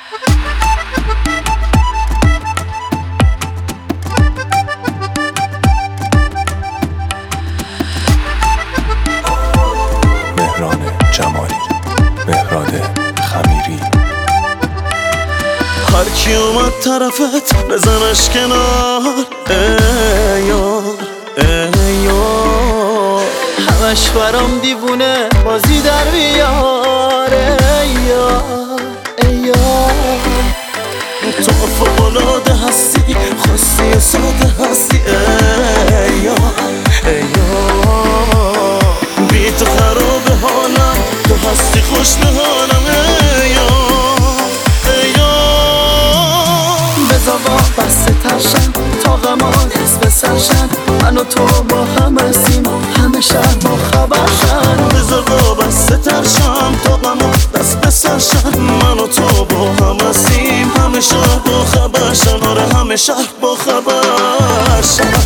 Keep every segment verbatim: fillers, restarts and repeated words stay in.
مهران جمالی، مهراد خمیری. هرکی اومد طرفت بزنش کنار، ای یار ای یار. همش برام دیوونه بازی در بیار، ای یار ای یار. تو فوق‌العاده هستی، خواستی و ساده هستی، ای یار ای یار. بی تو خراب حالم، تو هستی خوش به حالم، ای یار ای یار. بذار با بسته ترشم تا غمان دست به سرشن، من و تو با هم هستیم همه شهر با خبرشن. بذار با بسته ترشم تا غمان دست به سرشن، من و تو با هم هستیم همه شهر با خبرشن. آره همه شهر با خبرشن.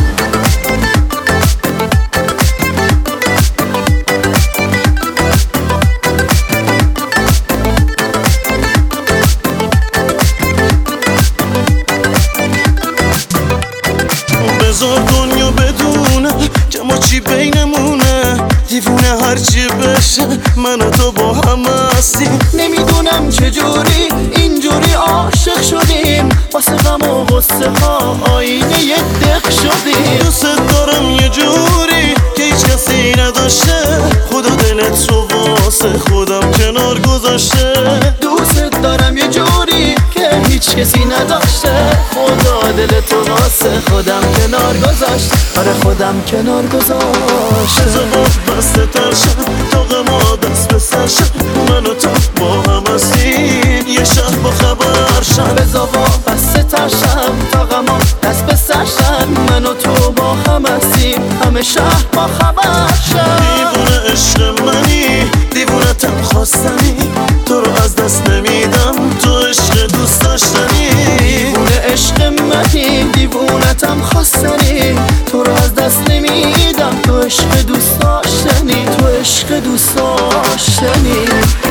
بذار دنیا بدونه که ما چی بینمونه، دیوونه هرچی بشه من و تو با هم هستیم. نمیدونم چجوری اینجوری عاشق شدیم، واسه غم و غصه ها آینه یه دق شدیم. دوست دارم یه جوری که هیچ کسی نداشته، خدا دلت رو واسه خودم کنار گذاشته. دوست دارم یه جوری که هیچ کسی نداشته، خدا دلتو واسه خودم کنار گذاشت. آره خودم کنار گذاشت. بذار با بسته ترشم تا غما دست به سرشم، من و تو با هم هستیم یه شهر با خبرشم. بذار با بسته ترشم تا غما دست به سرشم، من و تو با هم هستیم همه شهر با خبرشم. دیوونه عشق منی، دیوونتم خواستنی، تو رو از دست نمیدم، تو عشق دوست داشتنی. دیوونه عشق منی، دیوونتم خواستنی، تو رو از دست نمیدم، تو عشق دوست داشتنی، تو عشق دوست داشتنی.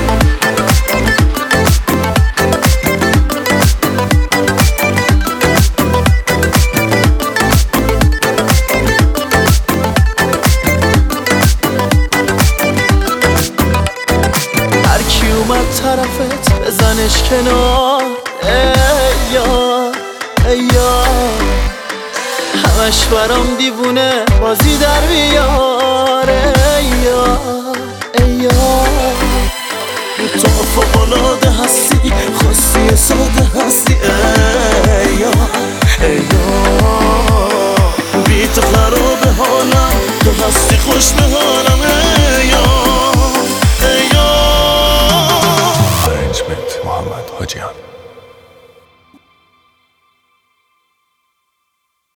هرکی اومد طرفت بزنش کنار، ای یار ای یار. همش برام دیوونه بازی در بیار، ای یار ای یار. تو فوق‌العاده هستی، خواستی ساده هستی، ای یار ای یار. بی تو خراب حالم، تو هستی خوش به حالم، ای یار ای یار. ارنجمنت محمد حاجیان.